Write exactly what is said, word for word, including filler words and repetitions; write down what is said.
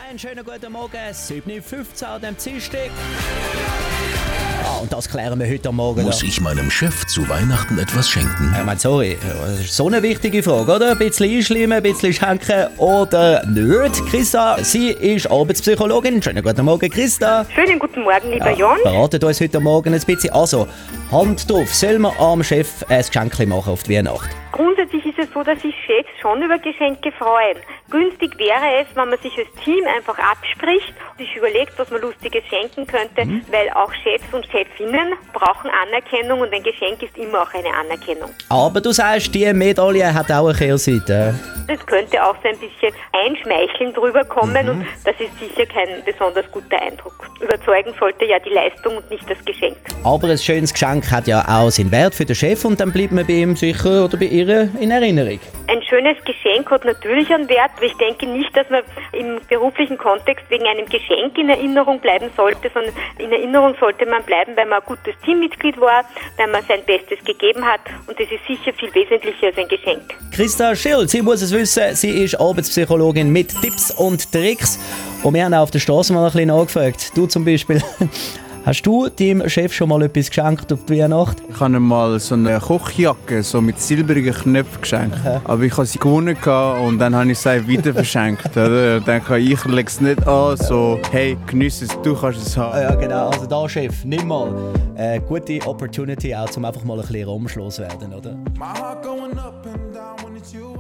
Einen schönen guten Morgen, sieben Uhr fünfzehn an dem Dienstag. Ah, und das klären wir heute Morgen. Muss ich meinem Chef zu Weihnachten etwas schenken? Ich meine, sorry, das ist so eine wichtige Frage, oder? Ein bisschen einschleimen, ein bisschen schenken oder nicht? Christa, sie ist Arbeitspsychologin. Schönen guten Morgen, Christa. Schönen guten Morgen, lieber Ja, Jan. beratet uns heute Morgen ein bisschen. Also, Hand drauf, soll man am Chef ein Geschenk machen auf die Weihnacht? Grundsätzlich ist es so, dass sich Chefs schon über Geschenke freuen. Günstig wäre es, wenn man sich als Team einfach abspricht und sich überlegt, was man Lustiges schenken könnte, mhm. weil auch Chefs und Chefinnen brauchen Anerkennung und ein Geschenk ist immer auch eine Anerkennung. Aber du sagst, die Medaille hat auch eine Kehrseite. Es könnte auch so ein bisschen einschmeicheln drüber kommen mhm. und das ist sicher kein besonders guter Eindruck. Überzeugen sollte ja die Leistung und nicht das Geschenk. Aber ein schönes Geschenk hat ja auch seinen Wert für den Chef und dann bleibt man bei ihm sicher oder bei ihr in Erinnerung. Ein schönes Geschenk hat natürlich einen Wert, aber ich denke nicht, dass man im beruflichen Kontext wegen einem Geschenk in Erinnerung bleiben sollte, sondern in Erinnerung sollte man bleiben, weil man ein gutes Teammitglied war, weil man sein Bestes gegeben hat und das ist sicher viel wesentlicher als ein Geschenk. Christa Schill, sie muss es wissen, sie ist Arbeitspsychologin mit Tipps und Tricks und wir haben auch auf der Straße mal ein bisschen nachgefragt. Du zum Beispiel. Hast du deinem Chef schon mal etwas geschenkt auf die Weihnacht? Ich habe ihm mal so eine Kochjacke so mit silbrigen Knöpfen geschenkt. Okay. Aber ich hatte sie gewonnen und dann habe ich sie weiter verschenkt. Oder? Dann kann ich lege es nicht an, so hey, geniess es, du kannst es haben. Ja genau, also da Chef, nimm mal eine gute Opportunity auch, um einfach mal ein bisschen rumschloss werden, oder?